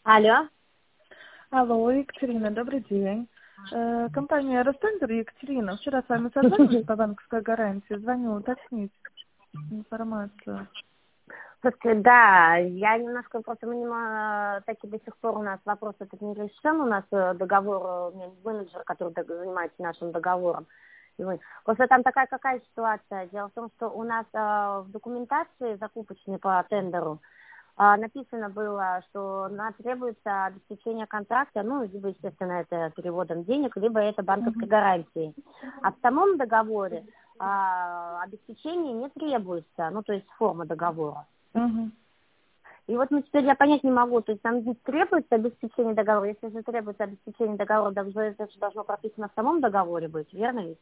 Алло. Алло, Екатерина, добрый день. Компания «Ростендер», Екатерина, вчера с вами созвонились по банковской гарантии. Звоню уточнить информацию. Слушайте, да, я немножко просто таки до сих пор у нас вопрос этот не решен. У нас договор, у меня менеджер, который занимается нашим договором. Просто там такая какая ситуация. Дело в том, что у нас в документации закупочной по тендеру написано было, что нам требуется обеспечение контракта, либо, естественно, это переводом денег, либо это банковской гарантией. А в самом договоре обеспечение не требуется, то есть форма договора. И вот теперь я понять не могу, то есть там не требуется обеспечение договора, если же требуется обеспечение договора, это же должно прописано в самом договоре быть, верно ведь?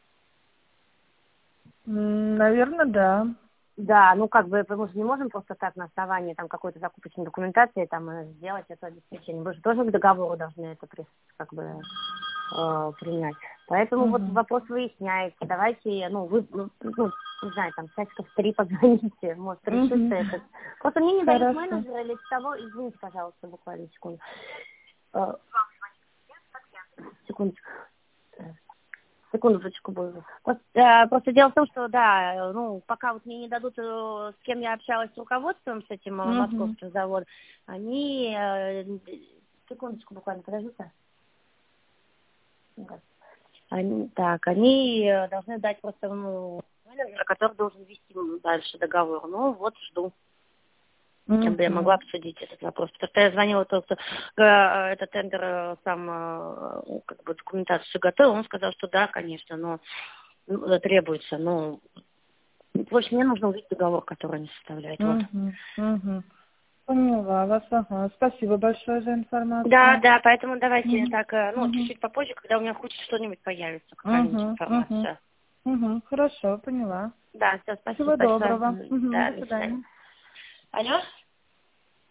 Наверное, да. Да, мы же не можем просто так на основании какой-то закупочной документации сделать это обеспечение. Мы же тоже к договору должны это принять. Поэтому вот вопрос выясняется. Давайте, не знаю, часиков 3 позвоните, может, решится это. Просто мне не дают менеджера или того, извините, пожалуйста, буквально секунду. Секундочку было. Просто дело в том, что, да, пока мне не дадут, с кем я общалась с руководством, с этим московским заводом, они, секундочку буквально, подожди-ка. Они должны дать просто менеджера, который должен вести дальше договор. Жду. Кем бы я могла обсудить этот вопрос. Потому что я звонила тот, кто этот тендер сам документацию готовил, он сказал, что да, конечно, но требуется. В общем, мне нужно увидеть договор, который они составляют. Поняла вас, ага. Спасибо большое за информацию. Да, поэтому давайте чуть-чуть попозже, когда у меня хоть что-нибудь появится, какая-нибудь информация. Хорошо, поняла. Да, все, спасибо Всего большое. доброго. Да, До свидания. Алло?